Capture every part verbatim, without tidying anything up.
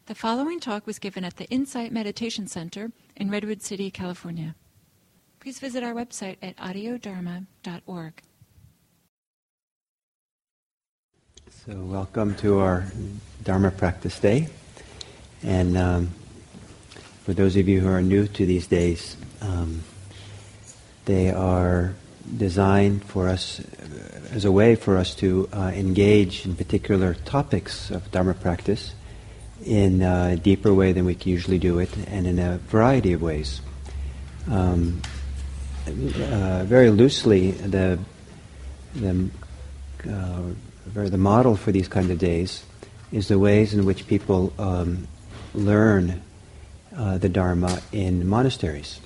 The following talk was given at the Insight Meditation Center in Redwood City, California. Please visit our website at audio dharma dot org. So welcome to our Dharma Practice Day. And um, for those of you who are new to these days, um, they are designed for us as a way for us to uh, engage in particular topics of Dharma practice in a deeper way than we can usually do it, and in a variety of ways. Um, uh, very loosely, the the uh, the model for these kind of days is the ways in which people um, learn uh, the Dharma in monasteries,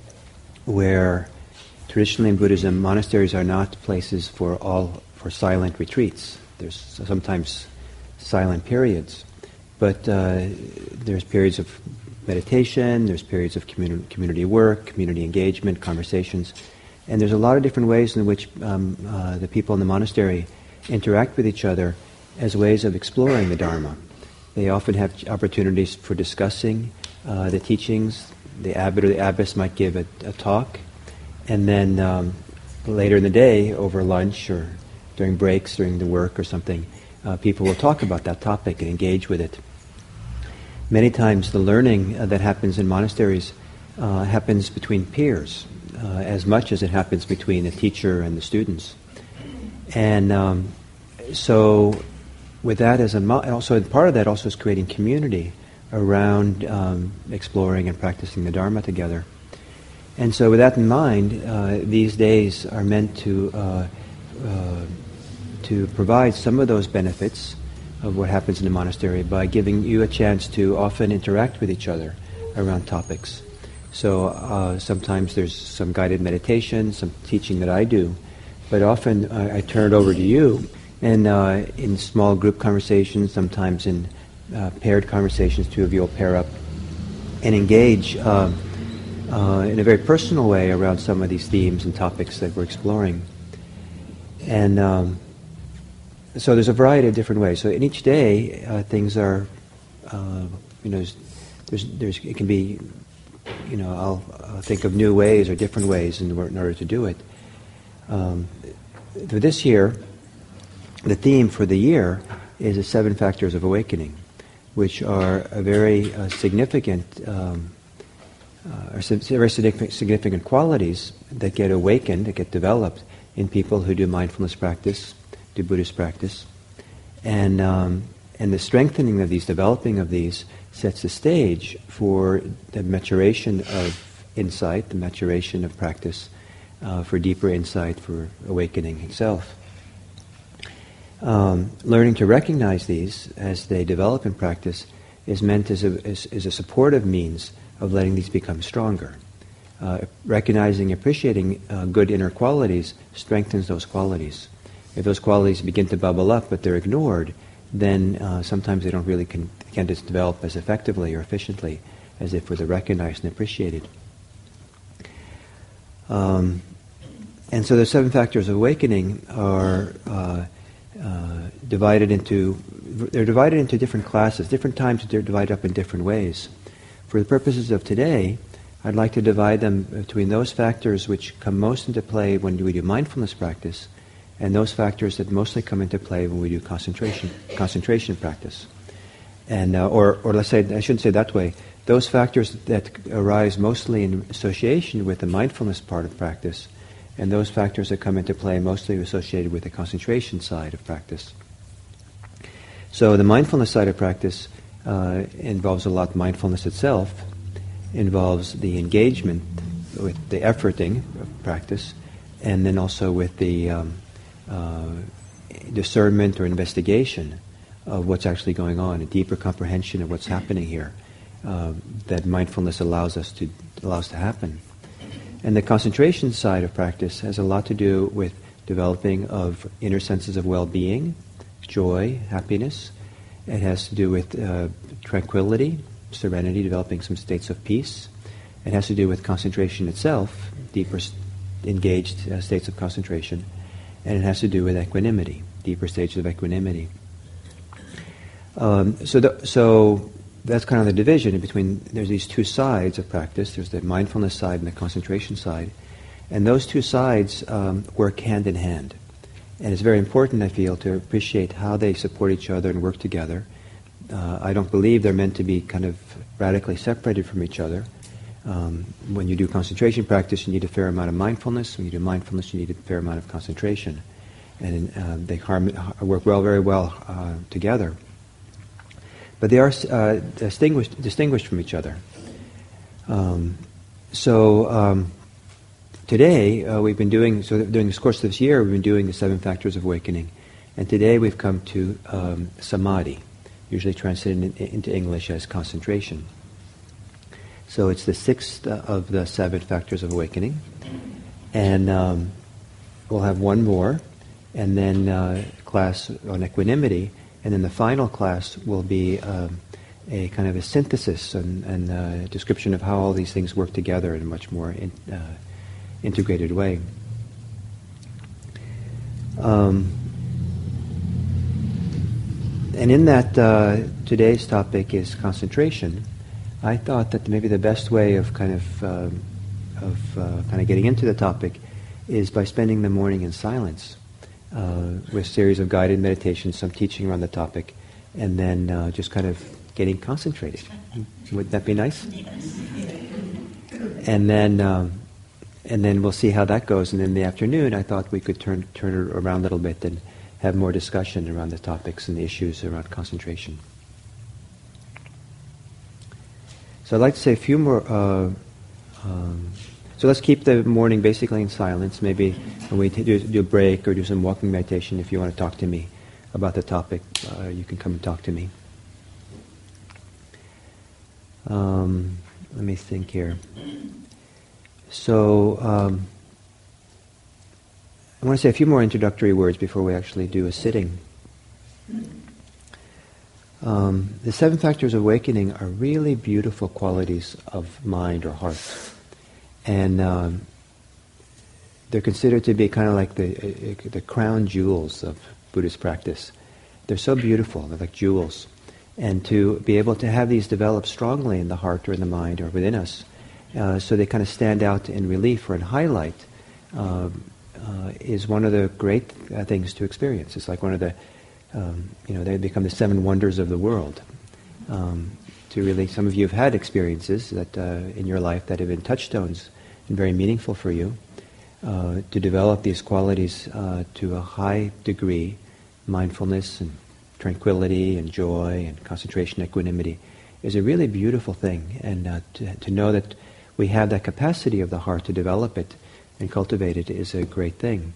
where traditionally in Buddhism, monasteries are not places for all for silent retreats. There's sometimes silent periods. But uh, there's periods of meditation, there's periods of communi- community work, community engagement, conversations, and there's a lot of different ways in which um, uh, the people in the monastery interact with each other as ways of exploring the Dharma. They often have opportunities for discussing uh, the teachings. The abbot or the abbess might give a, a talk, and then um, later in the day, over lunch or during breaks, during the work or something, uh, people will talk about that topic and engage with it. Many times the learning uh, that happens in monasteries uh, happens between peers, uh, as much as it happens between the teacher and the students. And um, so with that as a mo- also part of that also is creating community around um, exploring and practicing the Dharma together. And so with that in mind, uh, these days are meant to uh, uh, to provide some of those benefits of what happens in the monastery by giving you a chance to often interact with each other around topics. So uh, sometimes there's some guided meditation, some teaching that I do, but often I, I turn it over to you, and uh, in small group conversations, sometimes in uh, paired conversations, two of you will pair up and engage uh, uh, in a very personal way around some of these themes and topics that we're exploring. And um, So there's a variety of different ways. So in each day, uh, things are, uh, you know, there's, there's, it can be, you know, I'll, I'll think of new ways or different ways in, in order to do it. Um, for this year, the theme for the year is the seven factors of awakening, which are a very uh, significant, um, uh, are very significant qualities that get awakened, that get developed in people who do mindfulness practice, do Buddhist practice, and um, and the strengthening of these, developing of these, sets the stage for the maturation of insight, the maturation of practice, uh, for deeper insight, for awakening itself. Um, learning to recognize these as they develop in practice is meant as a, as, as a supportive means of letting these become stronger. Uh, recognizing, appreciating uh, good inner qualities strengthens those qualities. If those qualities begin to bubble up but they're ignored, then uh, sometimes they don't really can, can't just develop as effectively or efficiently as if they're recognized and appreciated. Um, and so the seven factors of awakening are uh, uh, divided into, they're divided into different classes. Different times they're divided up in different ways. For the purposes of today, I'd like to divide them between those factors which come most into play when we do mindfulness practice, and those factors that mostly come into play when we do concentration concentration practice. And uh, or or let's say, I shouldn't say that way, those factors that arise mostly in association with the mindfulness part of practice, and those factors that come into play mostly associated with the concentration side of practice. So the mindfulness side of practice uh, involves a lot. Mindfulness itself involves the engagement with the efforting of practice, and then also with the um, Uh, discernment or investigation of what's actually going on, a deeper comprehension of what's happening here, uh, that mindfulness allows us to allows to happen. And the concentration side of practice has a lot to do with developing of inner senses of well-being, joy, happiness. It has to do with uh, tranquility, serenity, developing some states of peace. It has to do with concentration itself, deeper engaged uh, states of concentration. And it has to do with equanimity, deeper stages of equanimity. Um, so, the, so that's kind of the division in between. There's these two sides of practice. There's the mindfulness side and the concentration side. And those two sides um, work hand in hand. And it's very important, I feel, to appreciate how they support each other and work together. Uh, I don't believe they're meant to be kind of radically separated from each other. Um, when you do concentration practice, you need a fair amount of mindfulness. When you do mindfulness, you need a fair amount of concentration. And uh, they harm, work well, very well uh, together. But they are uh, distinguished, distinguished from each other. Um, so um, today uh, we've been doing, so during this course of this year, we've been doing the seven factors of awakening. And today we've come to um, samadhi, usually translated in, into English as concentration. So it's the sixth of the seven factors of awakening. And um, we'll have one more, and then uh, class on equanimity. And then the final class will be um, a kind of a synthesis and, and a description of how all these things work together in a much more in, uh, integrated way. Um, and in that, uh, today's topic is concentration. I thought that maybe the best way of kind of uh, of uh, kind of getting into the topic is by spending the morning in silence. Uh, with a series of guided meditations, some teaching around the topic, and then uh, just kind of getting concentrated. Would that be nice? Yes. And then, um, and then we'll see how that goes. And in the afternoon, I thought we could turn turn it around a little bit and have more discussion around the topics and the issues around concentration. So I'd like to say a few more. Uh, um, So let's keep the morning basically in silence. Maybe when we t- do, do a break or do some walking meditation, if you want to talk to me about the topic, uh, you can come and talk to me. Um, let me think here. So um, I want to say a few more introductory words before we actually do a sitting. Um, the seven factors of awakening are really beautiful qualities of mind or heart. And um, they're considered to be kind of like the uh, the crown jewels of Buddhist practice. They're so beautiful, they're like jewels. And to be able to have these develop strongly in the heart or in the mind or within us, uh, so they kind of stand out in relief or in highlight, uh, uh, is one of the great uh, things to experience. It's like one of the, um, you know, they become the seven wonders of the world. Um, to really, some of you have had experiences that uh, in your life that have been touchstones and very meaningful for you. Uh, to develop these qualities uh, to a high degree, mindfulness and tranquility and joy and concentration, equanimity, is a really beautiful thing. And uh, to, to know that we have that capacity of the heart to develop it and cultivate it is a great thing.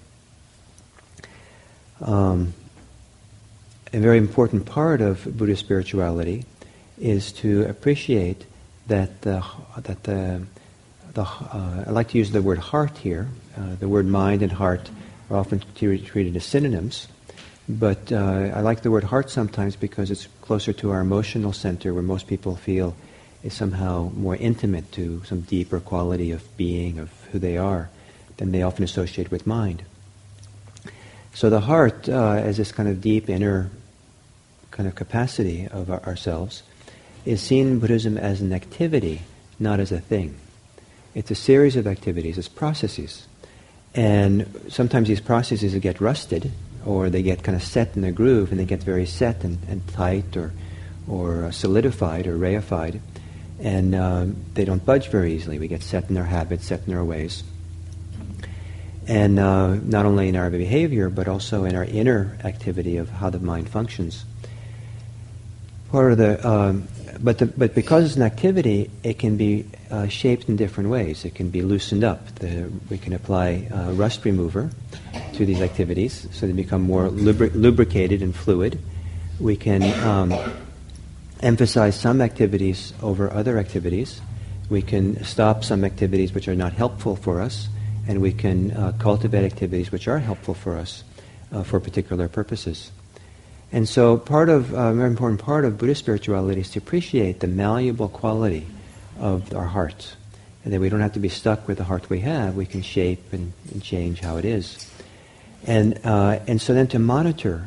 Um, a very important part of Buddhist spirituality is to appreciate that the that the the uh, I like to use the word heart here. Uh, the word mind and heart are often t- treated as synonyms, but uh, I like the word heart sometimes because it's closer to our emotional center, where most people feel is somehow more intimate to some deeper quality of being, of who they are, than they often associate with mind. So the heart, uh, as this kind of deep inner kind of capacity of our, ourselves, is seen in Buddhism as an activity, not as a thing. It's a series of activities, it's processes. And sometimes these processes get rusted, or they get kind of set in a groove, and they get very set and, and tight, or or solidified, or reified, and um, they don't budge very easily. We get set in our habits, set in our ways. And uh, not only in our behavior, but also in our inner activity of how the mind functions. Part of the, um, but the, but because it's an activity, it can be uh, shaped in different ways. It can be loosened up. The, we can apply uh, rust remover to these activities, so they become more lubri- lubricated and fluid. We can um, emphasize some activities over other activities. We can stop some activities which are not helpful for us, and we can uh, cultivate activities which are helpful for us uh, for particular purposes. And so part of, uh, a very important part of Buddhist spirituality is to appreciate the malleable quality of our heart. And that we don't have to be stuck with the heart we have. We can shape and, and change how it is. And uh, and so then to monitor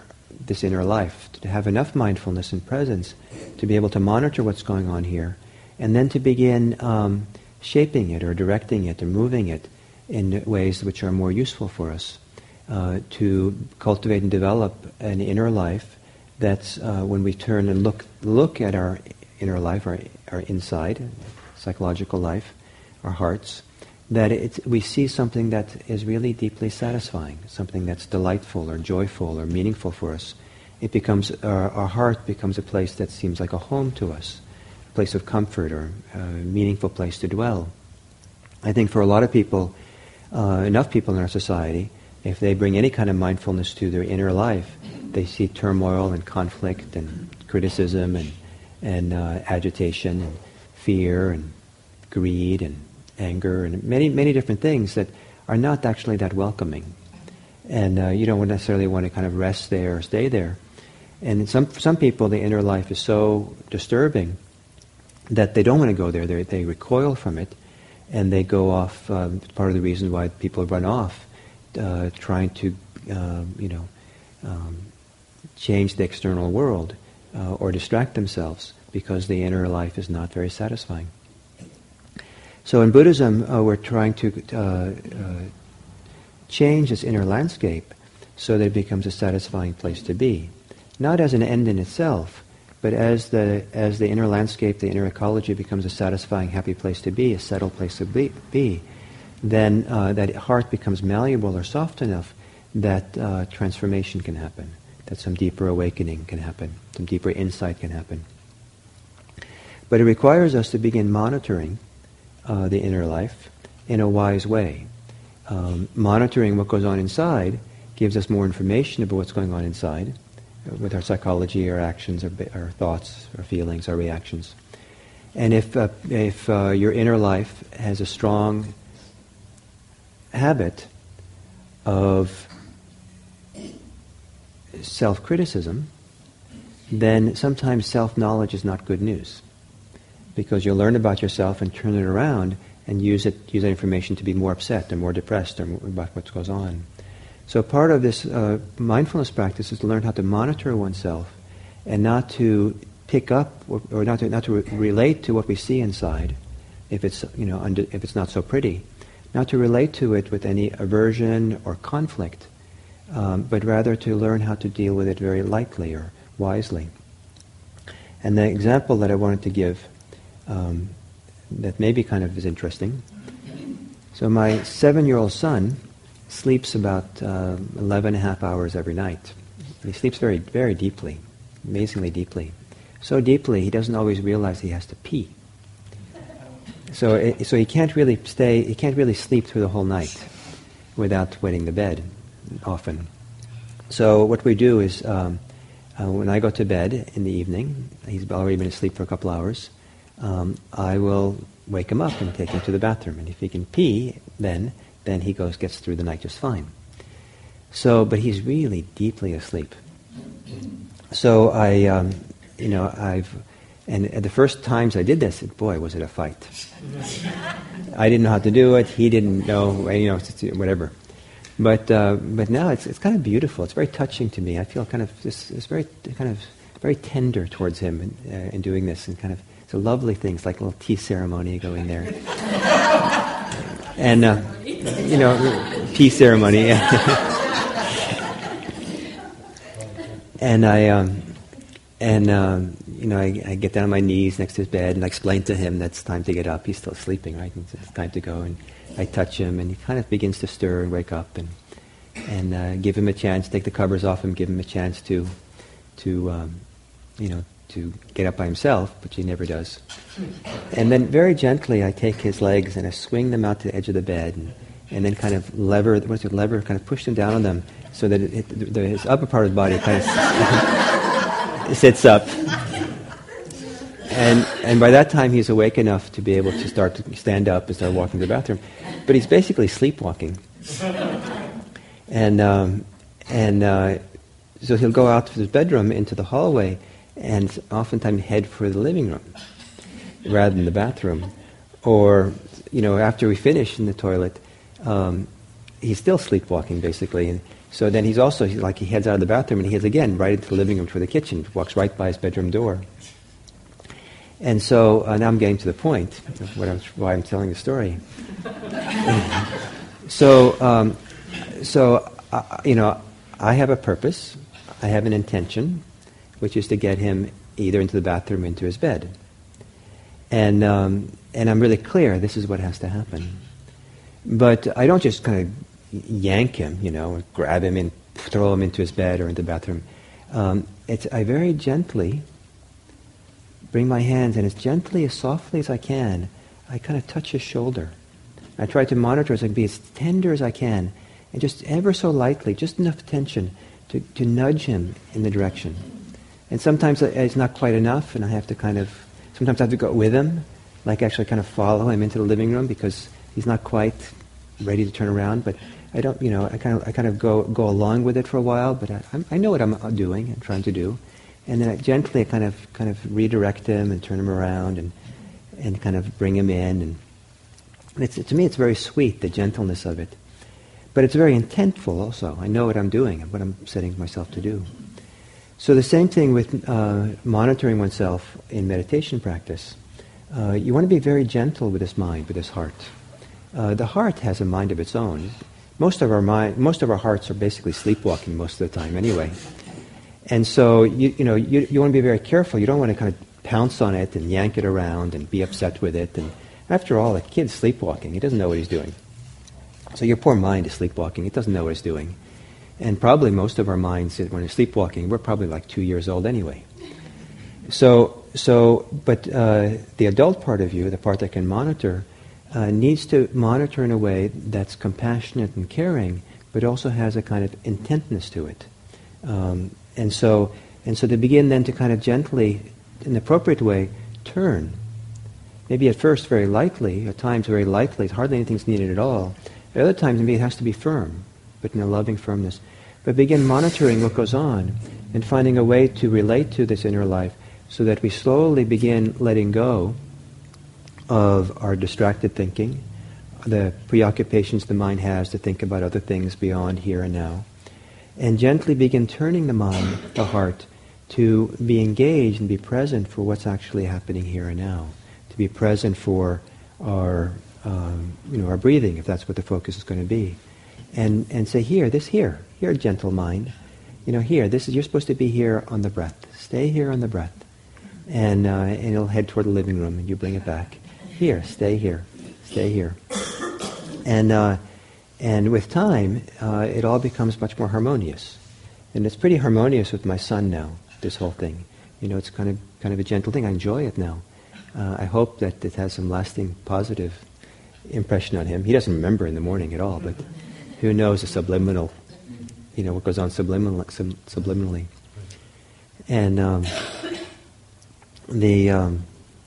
this inner life, to have enough mindfulness and presence to be able to monitor what's going on here, and then to begin um, shaping it or directing it or moving it in ways which are more useful for us, uh, to cultivate and develop an inner life that's, uh, when we turn and look look at our inner life, our, our inside, psychological life, our hearts, that it's, we see something that is really deeply satisfying, something that's delightful or joyful or meaningful for us. It becomes, our, our heart becomes a place that seems like a home to us, a place of comfort or a meaningful place to dwell. I think for a lot of people, uh, enough people in our society, if they bring any kind of mindfulness to their inner life, they see turmoil and conflict and criticism and, and uh, agitation and fear and greed and anger and many, many different things that are not actually that welcoming. And uh, you don't necessarily want to kind of rest there or stay there. And some, for some people, the inner life is so disturbing that they don't want to go there. They, they recoil from it, and they go off. Um, part of the reason why people run off, uh, trying to, uh, you know, um, change the external world uh, or distract themselves because the inner life is not very satisfying. So in Buddhism, uh, we're trying to uh, uh, change this inner landscape so that it becomes a satisfying place to be. Not as an end in itself, but as the as the inner landscape, the inner ecology becomes a satisfying, happy place to be, a settled place to be, be then uh, that heart becomes malleable or soft enough that uh, transformation can happen, that some deeper awakening can happen, some deeper insight can happen. But it requires us to begin monitoring uh, the inner life in a wise way. Um, monitoring what goes on inside gives us more information about what's going on inside, with our psychology, our actions, our, our thoughts, our feelings, our reactions. And if uh, if uh, your inner life has a strong habit of self-criticism, then sometimes self-knowledge is not good news, because you'll learn about yourself and turn it around and use it use that information to be more upset or more depressed or more about what goes on. So part of this uh, mindfulness practice is to learn how to monitor oneself and not to pick up or, or not to not to re- relate to what we see inside, if it's you know under, if it's not so pretty, not to relate to it with any aversion or conflict, um, but rather to learn how to deal with it very lightly or wisely. And the example that I wanted to give, um, that maybe kind of is interesting. So my seven-year-old son sleeps about uh, eleven and a half hours every night. And he sleeps very, very deeply, amazingly deeply. So deeply, he doesn't always realize he has to pee. So, it, so he can't really stay. He can't really sleep through the whole night without wetting the bed, often. So what we do is, um, uh, when I go to bed in the evening, he's already been asleep for a couple hours. Um, I will wake him up and take him to the bathroom, and if he can pee, then. then he goes gets through the night just fine. So, but he's really deeply asleep. So I, um, you know, I've, and at the first times I did this, boy, was it a fight. I didn't know how to do it. He didn't know, you know, whatever. But uh, but now it's it's kind of beautiful. It's very touching to me. I feel kind of this it's very kind of very tender towards him in, uh, in doing this, and kind of it's a lovely thing. It's like a little tea ceremony going there. And, uh, you know, tea ceremony. and I, um, and um, you know, I, I get down on my knees next to his bed and I explain to him that it's time to get up. He's still sleeping, right? It's, it's time to go. And I touch him, and he kind of begins to stir and wake up, and and uh, give him a chance, take the covers off him, give him a chance to, to, um, you know, to get up by himself, which he never does. And then very gently I take his legs and I swing them out to the edge of the bed, and, and then kind of lever, what's it, lever, kind of push them down on them so that it, it, the, his upper part of the body kind of sits up. And and by that time he's awake enough to be able to start to stand up and start walking to the bathroom. But he's basically sleepwalking. And um, and uh, so he'll go out to his bedroom into the hallway and oftentimes head for the living room rather than the bathroom. Or, you know, after we finish in the toilet, um, he's still sleepwalking basically, and So then he's also, he's like he heads out of the bathroom and he heads again right into the living room for the kitchen, walks right by his bedroom door. And so uh, now I'm getting to the point of what I was, why I'm telling the story. so, um, so uh, you know, I have a purpose, I have an intention, which is to get him either into the bathroom or into his bed. And um, and I'm really clear, this is what has to happen. But I don't just kind of yank him, you know, grab him and throw him into his bed or into the bathroom. Um, it's I very gently bring my hands, and as gently, as softly as I can, I kind of touch his shoulder. I try to monitor as I can be as tender as I can, and just ever so lightly, just enough tension to, to nudge him in the direction. And sometimes it's not quite enough, and I have to kind of, sometimes I have to go with him, like actually kind of follow him into the living room because he's not quite ready to turn around, but I don't, you know, I kind of, I kind of go go along with it for a while, but I, I know what I'm doing and trying to do, and then I gently kind of, kind of redirect him and turn him around and, and kind of bring him in, and it's, to me it's very sweet, the gentleness of it, but it's very intentful also. I know what I'm doing and what I'm setting myself to do. So the same thing with uh, monitoring oneself in meditation practice. Uh, you want to be very gentle with this mind, with this heart. Uh, the heart has a mind of its own. Most of our mind, most of our hearts are basically sleepwalking most of the time, anyway. And so you, you know you, you want to be very careful. You don't want to kind of pounce on it and yank it around and be upset with it. And after all, a kid's sleepwalking. He doesn't know what he's doing. So your poor mind is sleepwalking. It doesn't know what it's doing. And probably most of our minds, when we're sleepwalking, we're probably like two years old anyway. So so, but uh, the adult part of you, the part that can monitor. Uh, needs to monitor in a way that's compassionate and caring, but also has a kind of intentness to it. Um, and so, and so to begin then to kind of gently, in the appropriate way, turn. Maybe at first very lightly, at times very lightly, hardly anything's needed at all. At other times maybe it has to be firm, but in a loving firmness. But begin monitoring what goes on and finding a way to relate to this inner life so that we slowly begin letting go of our distracted thinking, the preoccupations the mind has to think about other things beyond here and now, and gently begin turning the mind, the heart, to be engaged and be present for what's actually happening here and now, to be present for our, um, you know, our breathing, if that's what the focus is going to be, and and say, here, this here, here, gentle mind, you know, here, this is you're supposed to be here on the breath. Stay here on the breath, and uh, and it'll head toward the living room, and you bring it back. Here, stay here, stay here. And uh, and with time, uh, it all becomes much more harmonious. And it's pretty harmonious with my son now, this whole thing. You know, it's kind of kind of a gentle thing. I enjoy it now. Uh, I hope that it has some lasting positive impression on him. He doesn't remember in the morning at all, but who knows the subliminal, you know, what goes on subliminal, sub, subliminally. And um, the... Um,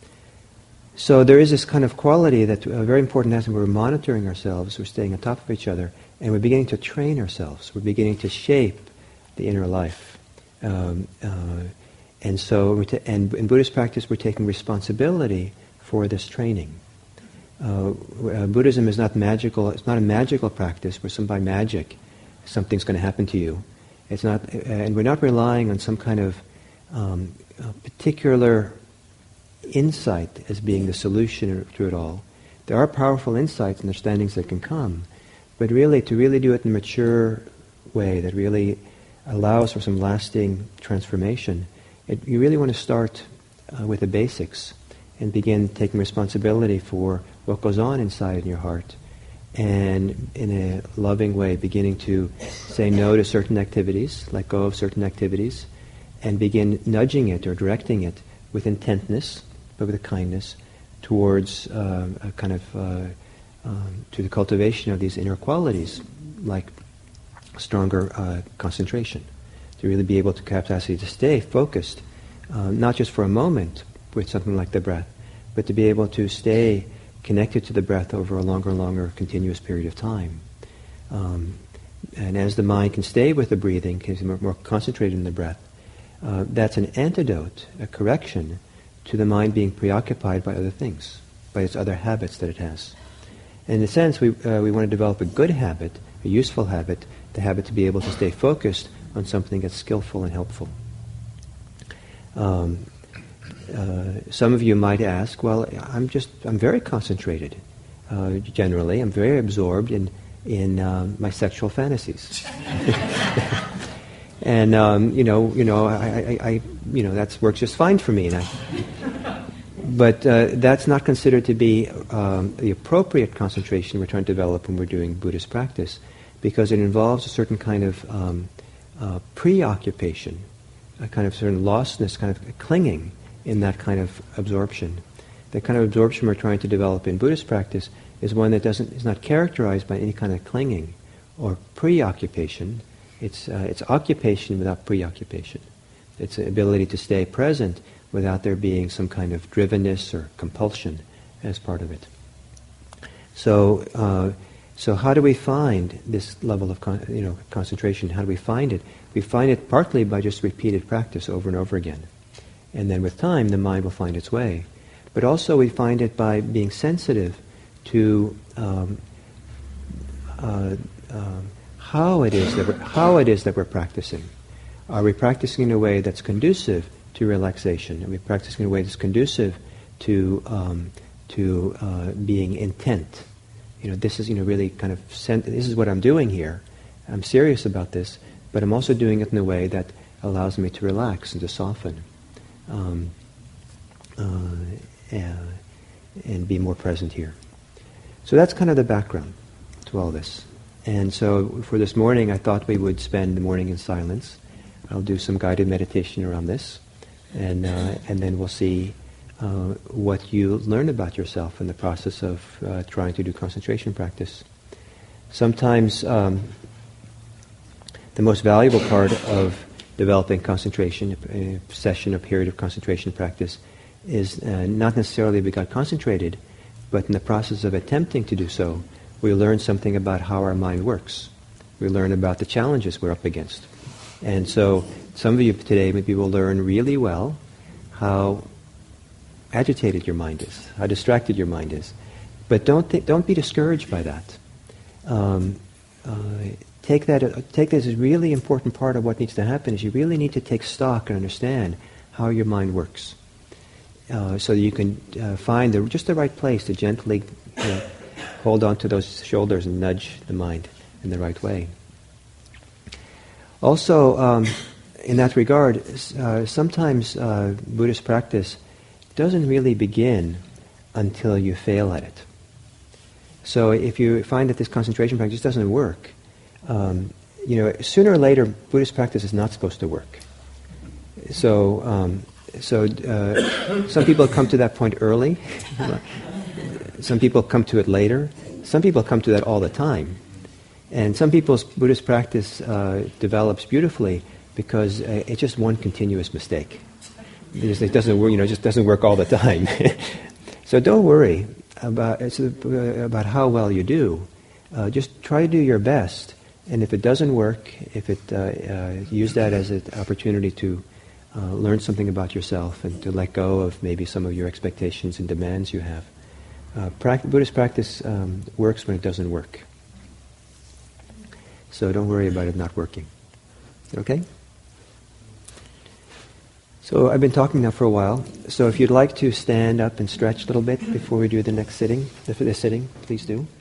So there is this kind of quality that uh, very important as we're monitoring ourselves, we're staying on top of each other, and we're beginning to train ourselves. We're beginning to shape the inner life. Um, uh, and so, we ta- and in Buddhist practice, we're taking responsibility for this training. Uh, uh, Buddhism is not magical. It's not a magical practice where some by magic something's going to happen to you. It's not, uh, and we're not relying on some kind of um, particular insight as being the solution to it all. There are powerful insights and understandings that can come, but really to really do it in a mature way that really allows for some lasting transformation, it, you really want to start uh, with the basics and begin taking responsibility for what goes on inside in your heart, and in a loving way beginning to say no to certain activities, let go of certain activities, and begin nudging it or directing it with intentness, but with a kindness, towards uh, a kind of, uh, um, to the cultivation of these inner qualities, like stronger uh, concentration, to really be able to capacity to stay focused, uh, not just for a moment with something like the breath, but to be able to stay connected to the breath over a longer and longer continuous period of time. Um, and as the mind can stay with the breathing, can be more, more concentrated in the breath, uh, that's an antidote, a correction, to the mind being preoccupied by other things, by its other habits that it has. And in a sense, we uh, we want to develop a good habit a useful habit, the habit to be able to stay focused on something that's skillful and helpful. Um, uh, some of you might ask, well, I'm just, I'm very concentrated. Uh, generally, I'm very absorbed in, in um, my sexual fantasies. And um, you know, you know, I, I, I, you know, that works just fine for me. And I, but uh, that's not considered to be um, the appropriate concentration we're trying to develop when we're doing Buddhist practice, because it involves a certain kind of um, uh, preoccupation, a kind of certain lostness, kind of clinging in that kind of absorption. The kind of absorption we're trying to develop in Buddhist practice is one that doesn't is not characterized by any kind of clinging or preoccupation. It's uh, it's occupation without preoccupation. It's the ability to stay present without there being some kind of drivenness or compulsion as part of it. So, uh, so how do we find this level of con- you know concentration? How do we find it? We find it partly by just repeated practice over and over again, and then with time, the mind will find its way. But also, we find it by being sensitive to um, uh, um, how it is that we're, how it is that we're practicing. Are we practicing in a way that's conducive to relaxation? Are we practicing in a way that's conducive to um, to uh, being intent? You know, this is you know really kind of sen- this is what I'm doing here. I'm serious about this, but I'm also doing it in a way that allows me to relax and to soften, um, uh, and, and be more present here. So that's kind of the background to all this. And so for this morning, I thought we would spend the morning in silence. I'll do some guided meditation around this, and uh, and then we'll see uh, what you learn about yourself in the process of uh, trying to do concentration practice. Sometimes um, the most valuable part of developing concentration, a session or period of concentration practice, is uh, not necessarily we got concentrated, but in the process of attempting to do so, we learn something about how our mind works. We learn about the challenges we're up against. And so some of you today maybe will learn really well how agitated your mind is, how distracted your mind is. But don't th- don't be discouraged by that. Um, uh, take that uh, take that as a really important part of what needs to happen. Is you really need to take stock and understand how your mind works, uh, so that you can uh, find the, just the right place to gently uh, hold on to those shoulders and nudge the mind in the right way. Also, um, in that regard, uh, sometimes uh, Buddhist practice doesn't really begin until you fail at it. So if you find that this concentration practice doesn't work, um, you know, sooner or later, Buddhist practice is not supposed to work. So, um, so uh, some people come to that point early. Some people come to it later. Some people come to that all the time. And some people's Buddhist practice uh, develops beautifully because uh, it's just one continuous mistake. It, just, it doesn't work, you know, it just doesn't work all the time. So don't worry about it's, uh, about how well you do. Uh, just try to do your best. And if it doesn't work, if it uh, uh, use that as an opportunity to uh, learn something about yourself and to let go of maybe some of your expectations and demands you have. Uh, pra- Buddhist practice um, works when it doesn't work. So don't worry about it not working. Okay? So I've been talking now for a while. So if you'd like to stand up and stretch a little bit before we do the next sitting, the, the sitting, please do.